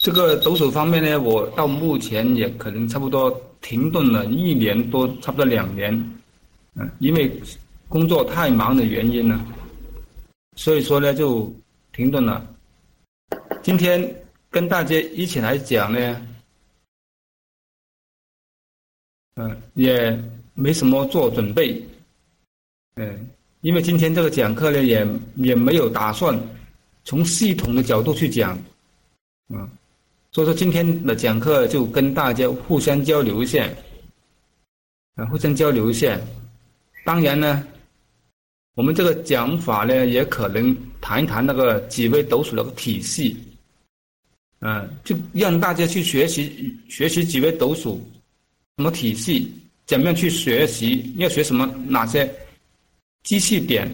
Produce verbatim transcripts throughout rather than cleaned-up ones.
这个抖擞方面呢，我到目前也可能差不多停顿了一年多，差不多两年。嗯，因为工作太忙的原因呢，所以说呢就停顿了。今天跟大家一起来讲呢，嗯，也没什么做准备，嗯，因为今天这个讲课呢，也也没有打算从系统的角度去讲，嗯。所以说今天的讲课就跟大家互相交流一下，啊，互相交流一下。当然呢，我们这个讲法呢，也可能谈一谈那个紫微斗数的体系，啊，就让大家去学习学习紫微斗数什么体系，怎么样去学习，要学什么哪些知识点。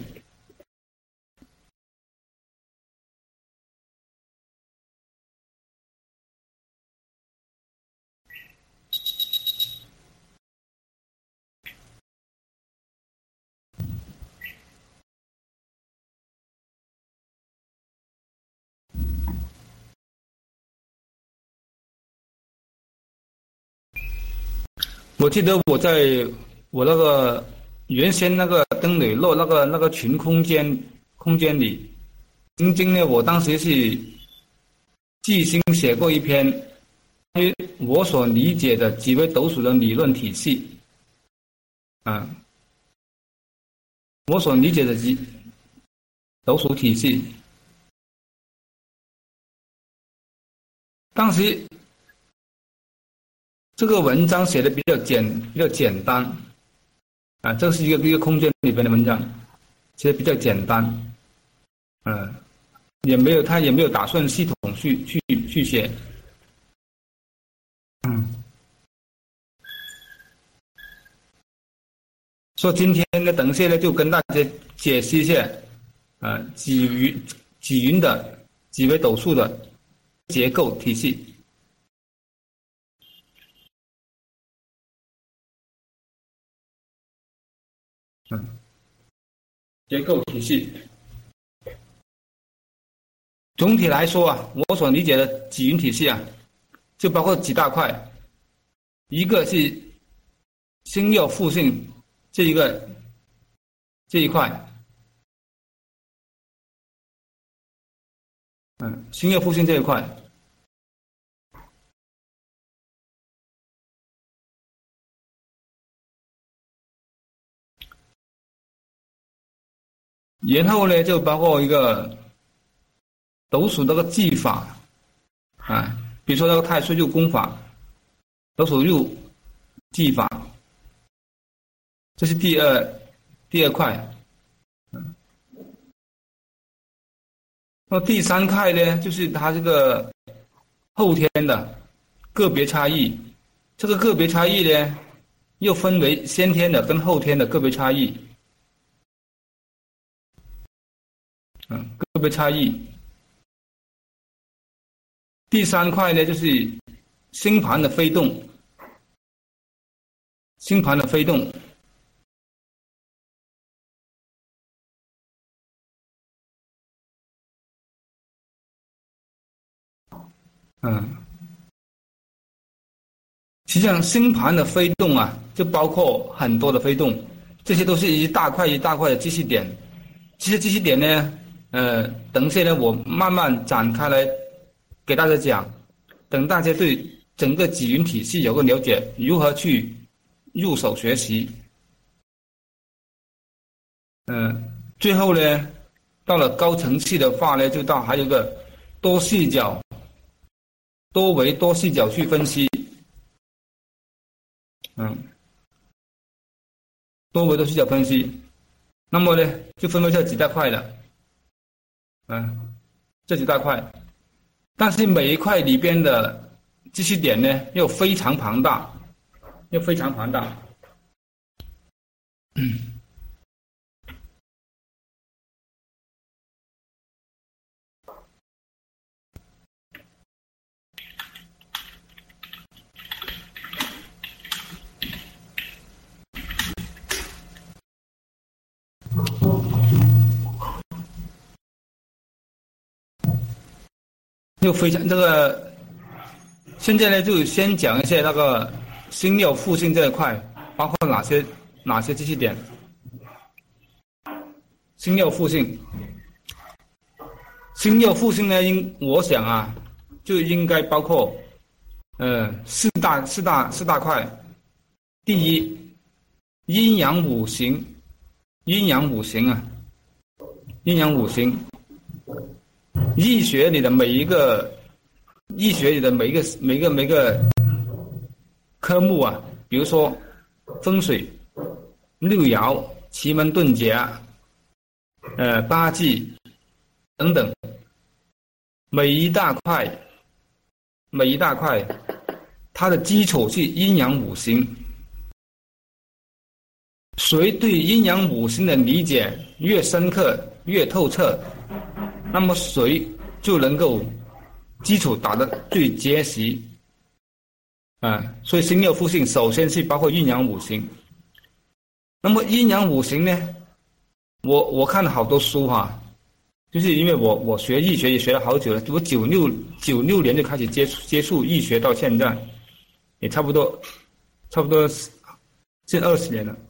我记得我在我那个原先那个登磊落那个那个群空间空间里，曾经呢，我当时是即兴写过一篇关于我所理解的紫微斗数的理论体系，啊，我所理解的紫斗数体系，当时这个文章写的比较简比较简单，啊，这是一个一个空间里边的文章，写的比较简单，嗯，也没有他也没有打算系统去去去写，嗯，所以今天呢，等一下呢就跟大家解析一下，啊，紫云紫云的紫微斗数的结构体系。嗯，结构体系，总体来说啊，我所理解的紫云体系啊，就包括几大块，一个是星曜复性这一个这一块，嗯，星曜复性这一块，然后呢，就包括一个斗数那个技法，啊，比如说那个太岁入宫法、斗数入技法，这是第二第二块。嗯，那第三块呢，就是它这个后天的个别差异。这个个别差异呢，又分为先天的跟后天的个别差异。嗯，个别差异。第三块呢，就是星盘的飞动，星盘的飞动。嗯，实际上星盘的飞动啊，就包括很多的飞动，这些都是一大块一大块的知识点。这些知识点呢，呃，等一下呢，我慢慢展开来给大家讲，等大家对整个紫云体系有个了解，如何去入手学习。嗯、呃，最后呢，到了高层次的话呢，就到还有一个多视角、多维多视角去分析。嗯，多维多视角分析，那么呢，就分为这几大块了。嗯，这几大块，但是每一块里边的知识点呢，又非常庞大，又非常庞大。嗯，又非常这个现在呢，就先讲一下那个星耀复性这一块，包括哪些哪些知识点。星耀复性，星耀复性呢，应我想啊，就应该包括呃四大四大四大块。第一，阴阳五行，阴阳五行啊，阴阳五行，易学里的每一个。易学里的每一个每一个每一个科目啊，比如说风水、六爻、奇门遁甲、呃八纪等等，每一大块每一大块，它的基础是阴阳五行。谁对阴阳五行的理解越深刻、越透彻，那么谁就能够基础打得最结实啊，所以星耀复性首先是包括阴阳五行。那么阴阳五行呢，我我看了好多书哈、啊，就是因为我我学易学也学了好久了，我九六九六年就开始接触接触易学，到现在也差不多差不多近二十年了。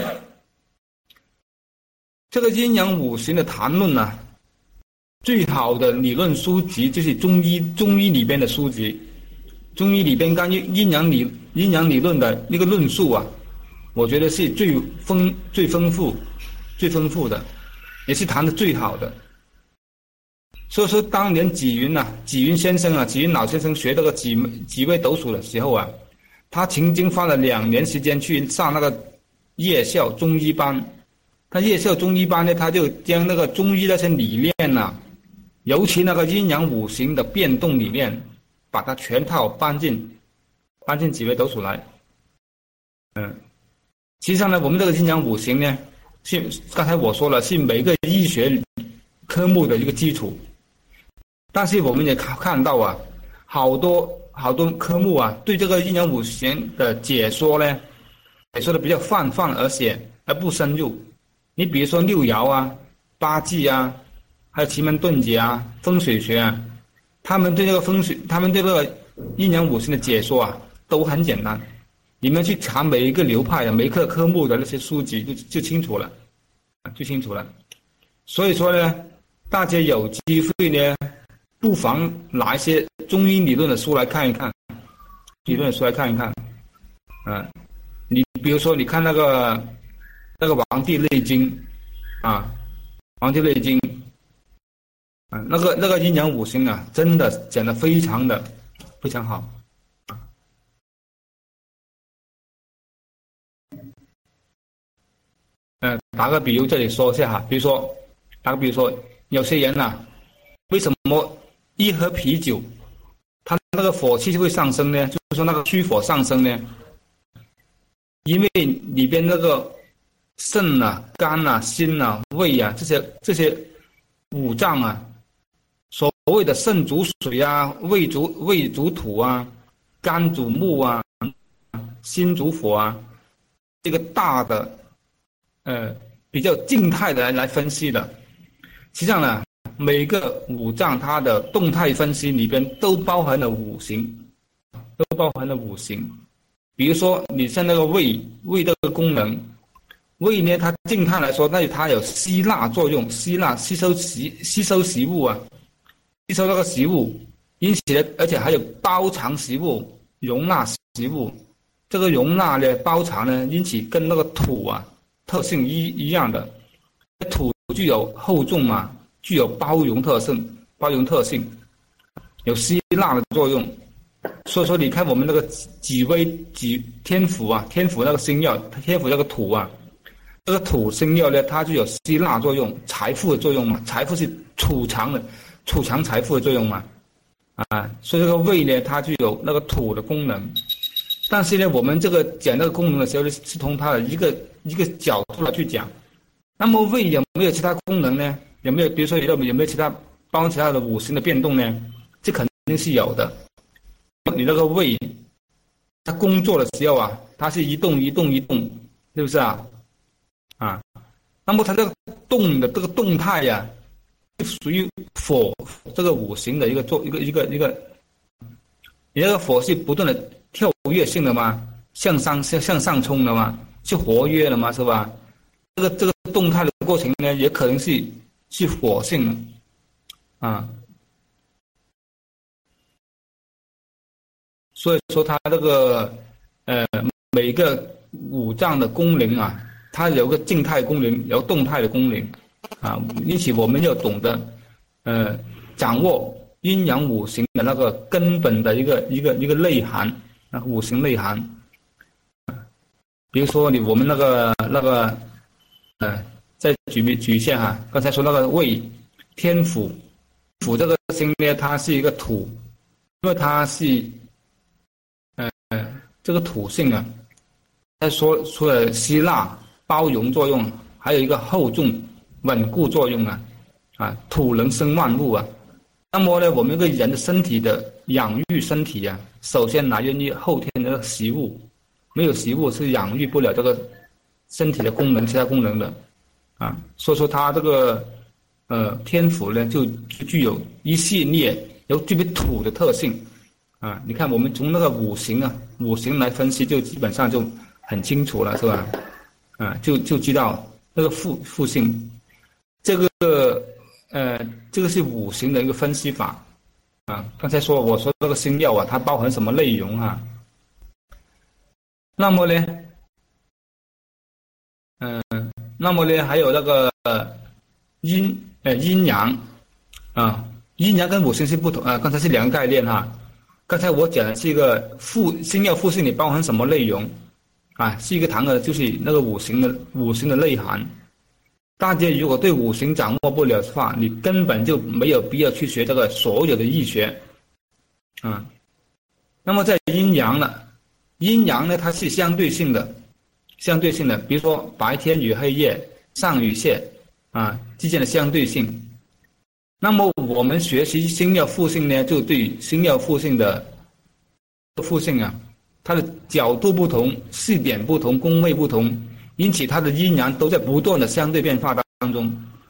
这个阴阳五行的谈论呢、啊，最好的理论书籍就是中医中医里边的书籍，中医里边关于阴阳理阴阳理论的一个论述啊，我觉得是最丰最丰富最丰富的，也是谈的最好的。所以说，当年纪云啊，纪云先生啊，纪云老先生学这个几几位斗数的时候啊，他曾经花了两年时间去上那个夜校中医班。他夜校中医班呢，他就将那个中医那些理念呐、啊。尤其那个阴阳五行的变动理念，把它全套搬进搬进几位斗数来。嗯，实际上呢，我们这个阴阳五行呢，是刚才我说了，是每个医学科目的一个基础。但是我们也看看到啊，好多好多科目啊，对这个阴阳五行的解说呢，解说的比较泛泛而且而不深入。你比如说六爻啊、八纪啊。还有奇门遁甲啊、风水学啊，他们对这个风水，他们对这个阴阳五行的解说啊，都很简单。你们去查每一个流派的、每一个科目的那些书籍，就就清楚了，就清楚了。所以说呢，大家有机会呢，不妨拿一些中医理论的书来看一看，理论的书来看一看。啊，你比如说，你看那个那个《黄帝内经》啊，《黄帝内经》。啊，那个那个阴阳五行啊，真的讲得非常的非常好。呃，打个比如这里说一下哈，比如说打个比如说，有些人啊，为什么一喝啤酒，他那个火气就会上升呢？就是说那个虚火上升呢？因为里边那个肾啊、肝啊、心啊、胃啊这些这些五脏啊。所谓的肾主水啊，胃主胃主土啊，肝主木啊，心主火啊，这个大的呃比较静态的来分析的。实际上呢，每个五脏它的动态分析里边都包含了五行，都包含了五行。比如说你像那个胃，胃这个功能，胃呢它静态来说，那它有吸纳作用，吸纳吸收食吸收食物啊。吸收那个食物，因此呢，而且还有包藏食物、容纳食物。这个容纳呢、包藏呢，因此跟那个土啊特性一一样的。土具有厚重嘛，具有包容特性，包容特性，有吸纳的作用。所以说，你看我们那个几微几天府啊，天府那个星耀，天府那个土啊，这个土星耀呢，它就有吸纳作用、财富的作用嘛，财富是储藏的。储藏财富的作用嘛，啊，所以这个胃呢，它就有那个土的功能。但是呢，我们这个讲这个功能的时候呢，是从它的一个一个角度来去讲。那么胃有没有其他功能呢？有没有比如说有有没有其他包括其他的五行的变动呢？这肯定是有的。你那个胃，它工作的时候啊，它是一动一动一动，是不是啊？啊，那么它这个动的这个动态呀、啊，属于火这个五行的一个做一个一个一个你那个火是不断的跳跃性的嘛，向上向向上冲的嘛，是活跃的嘛，是吧？这个这个动态的过程呢，也可能是是火性的啊。所以说它这个呃每个五脏的功能啊，它有个静态功能，有动态的功能啊，因此我们要懂得呃掌握阴阳五行的那个根本的一个一个一个内涵，那五行内涵。比如说你我们那个那个呃，再举举一下哈，刚才说那个胃天府，府这个星呢，它是一个土，因为它是呃这个土性啊，再说除了吸纳包容作用，还有一个厚重稳固作用啊，啊土能生万物啊。那么呢，我们一个人的身体的养育身体啊，首先来源于后天的食物，没有食物是养育不了这个身体的功能，其他功能的啊。所以说它这个呃天府呢，就具有一系列有具备土的特性啊。你看我们从那个五行啊，五行来分析，就基本上就很清楚了，是吧？啊，就就知道那个复复性，这个呃，这个是五行的一个分析法啊。刚才说我说这个星耀啊，它包含什么内容啊？那么呢，嗯、呃，那么呢，还有那个阴呃阴阳啊，阴阳跟五行是不同啊。刚才是两个概念哈。刚才我讲的是一个复星耀复性里包含什么内容啊？是一个谈的就是那个五行的五行的内涵。大家如果对五行掌握不了的话，你根本就没有必要去学这个所有的易学啊。那么在阴阳呢，阴阳呢它是相对性的，相对性的，比如说白天与黑夜、上与下啊之间的相对性。那么我们学习星耀复性呢，就对星耀复性的复性啊，它的角度不同，视点不同，宫位不同，因此它的阴阳都在不断的相对变化当中。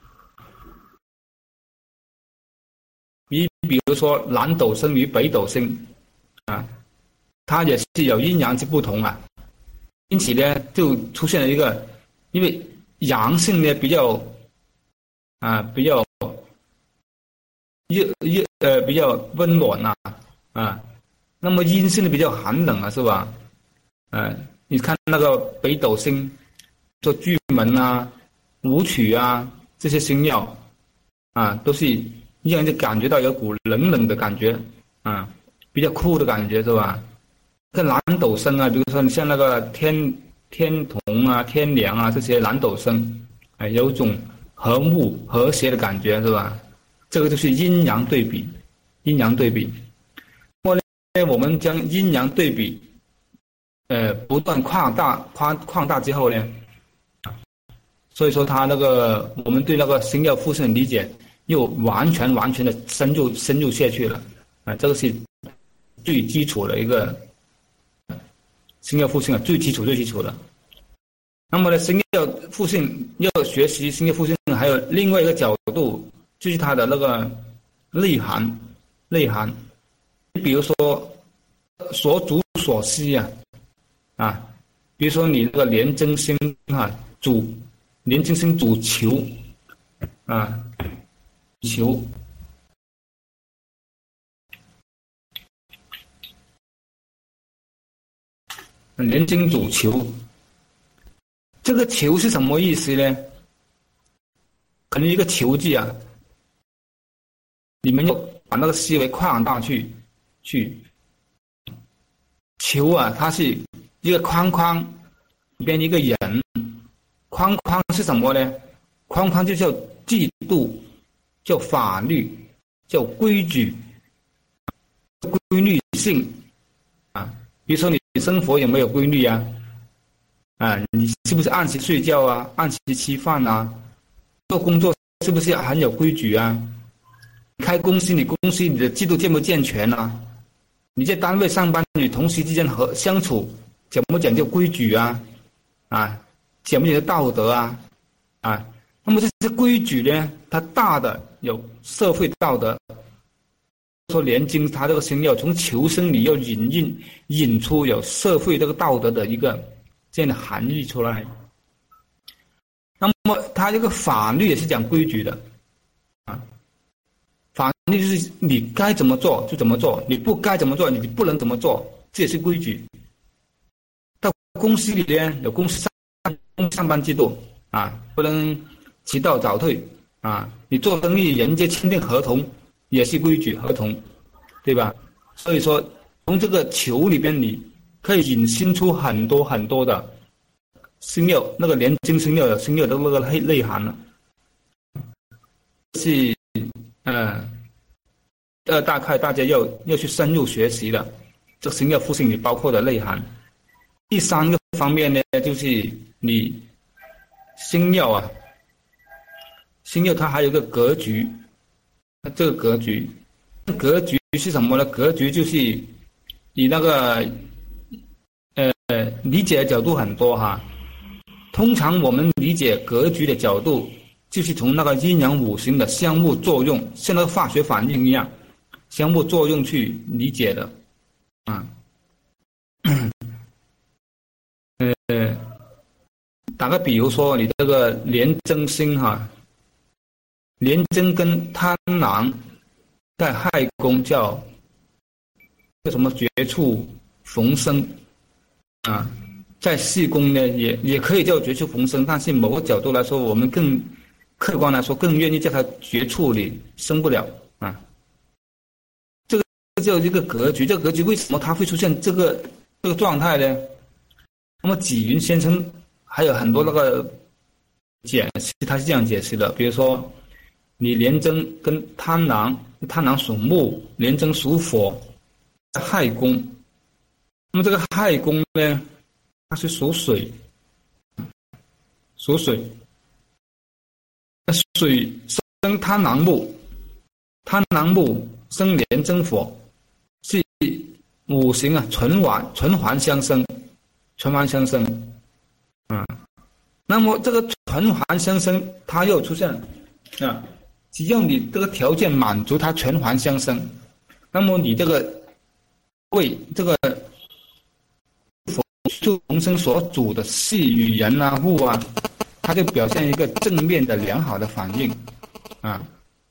你比如说南斗星与北斗星啊，它也是有阴阳之不同啊，因此呢就出现了一个，因为阳性呢比较啊比较热热呃比较温暖呐 啊, 啊，那么阴性的比较寒冷啊，是吧？呃，你看那个北斗星，做巨门啊、武曲啊这些星耀啊，都是让人感觉到有股冷冷的感觉啊，比较酷的感觉，是吧？看南斗星啊，比如说你像那个天天同啊、天梁啊这些南斗星，哎，有种和睦和谐的感觉，是吧？这个就是阴阳对比，阴阳对比。那么呢，我们将阴阳对比，呃，不断扩大、扩扩大之后呢，所以说它那个我们对那个星耀复性的理解又完全完全的深入深入下去了啊，这个是最基础的一个星耀复性啊，最基础最基础的。那么呢，星耀复性要学习星耀复性，还有另外一个角度。就是它的那个内涵，内涵，比如说所主所息啊，啊，比如说你那个廉贞星啊，主廉贞星主求啊，求，廉贞主求，这个求是什么意思呢？可能一个求字啊。你们要把那个思维扩大去，去求啊，它是一个框框里边一个人，框框是什么呢？框框就叫制度，叫法律，叫规矩，规律性啊。比如说你生活有没有规律啊？啊，你是不是按时睡觉啊？按时吃饭啊？做工作是不是很有规矩啊？开公司，你公司你的制度健不健全啊？你在单位上班，与同事之间和相处讲不讲究规矩啊？啊，讲不讲究道德啊？啊，那么这些规矩呢，它大的有社会道德， 说炼金它这个星耀从求生里要引引引出有社会这个道德的一个这样的含义出来。那么它这个法律也是讲规矩的啊，法律就是你该怎么做就怎么做，你不该怎么做你不能怎么做，这也是规矩。到公司里边有公司上上班制度啊，不能迟到早退啊，你做生意人家签订合同也是规矩合同，对吧？所以说从这个球里边你可以引申出很多很多的星耀，那个炼金星耀的星耀的那个内内涵了，是呃呃大概大家要要去深入学习的这星耀复兴里包括的内涵。第三个方面呢，就是你星耀啊，星耀它还有一个格局，这个格局，格局是什么呢？格局就是你那个呃理解的角度很多哈。通常我们理解格局的角度，就是从那个阴阳五行的相互作用，像那个化学反应一样，相互作用去理解的啊。呃，打个比如说，你这个廉贞星哈，廉贞跟贪狼在亥宫叫叫什么绝处逢生啊，在巳宫呢也也可以叫绝处逢生，但是某个角度来说，我们更客观来说更愿意叫它绝处里生不了啊。这个叫一个格局，这个格局为什么它会出现这个这个状态呢？那么纪云先生还有很多那个解释，他是这样解释的，比如说你廉贞跟贪狼，贪狼属木，廉贞属火，亥宫，那么这个亥宫呢，它是属水，属水，水生贪狼木，贪狼木生廉贞火，是五行啊循环循环相生。循环相生，啊，那么这个循环相生，它又出现啊，只要你这个条件满足，它循环相生，那么你这个为这个逢生所主的事与人啊物啊，它就表现一个正面的良好的反应，啊，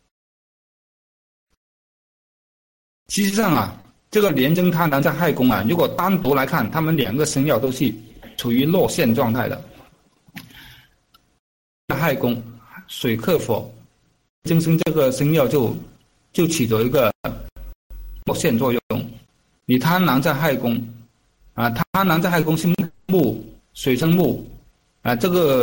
其实上啊。这个廉贞贪狼在亥宫啊，如果单独来看，他们两个星耀都是处于落陷状态的。亥宫水克火，正生这个星耀就就起着一个落陷作用。你贪狼在亥宫啊，贪狼在亥宫是木，水生木啊，这个